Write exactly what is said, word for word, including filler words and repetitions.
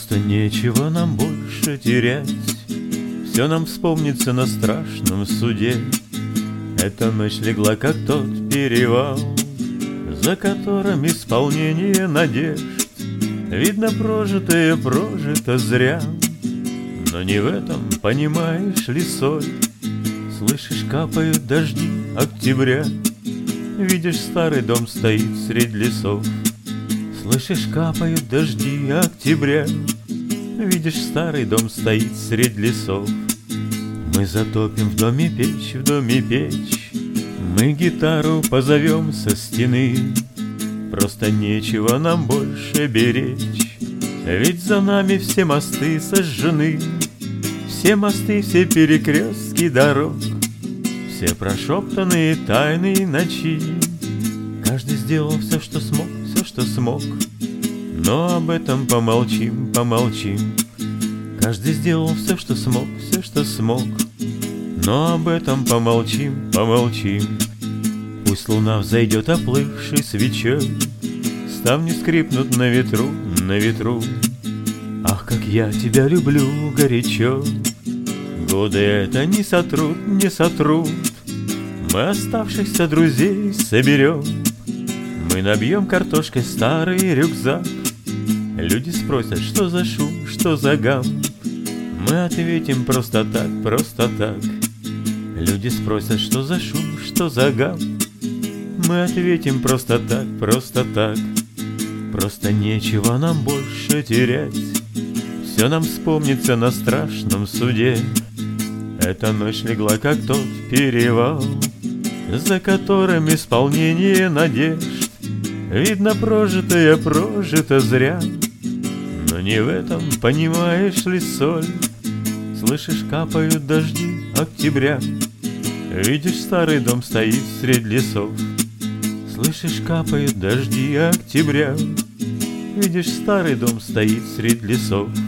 Просто нечего нам больше терять, все нам вспомнится на страшном суде. Эта ночь легла, как тот перевал, за которым исполнение надежд. Видно, прожитое прожито зря, но не в этом, понимаешь ли, соль. Слышишь, капают дожди октября, видишь, старый дом стоит средь лесов. Слышишь, капают дожди октября, видишь, старый дом стоит средь лесов. Мы затопим в доме печь, в доме печь, мы гитару позовем со стены. Просто нечего нам больше беречь, ведь за нами все мосты сожжены. Все мосты, все перекрестки дорог, все прошептанные тайны ночи. Каждый сделал все, что смог, все, что смог, но об этом помолчим, помолчим. Каждый сделал все, что смог, все, что смог, но об этом помолчим, помолчим. Пусть луна взойдет оплывшей свечой, ставни скрипнут на ветру, на ветру. Ах, как я тебя люблю горячо, годы это не сотрут, не сотрут. Мы оставшихся друзей соберем, мы набьем картошкой старый рюкзак. Люди спросят, что за шум, что за гам. Мы ответим просто так, просто так. Люди спросят, что за шум, что за гам. Мы ответим просто так, просто так. Просто нечего нам больше терять, все нам вспомнится на страшном суде. Эта ночь легла, как тот перевал, за которым исполнение надежд. Видно, прожитое прожито зря, но не в этом, понимаешь ли, соль. Слышишь, капают дожди октября, видишь, старый дом стоит средь лесов. Слышишь, капают дожди октября, видишь, старый дом стоит средь лесов.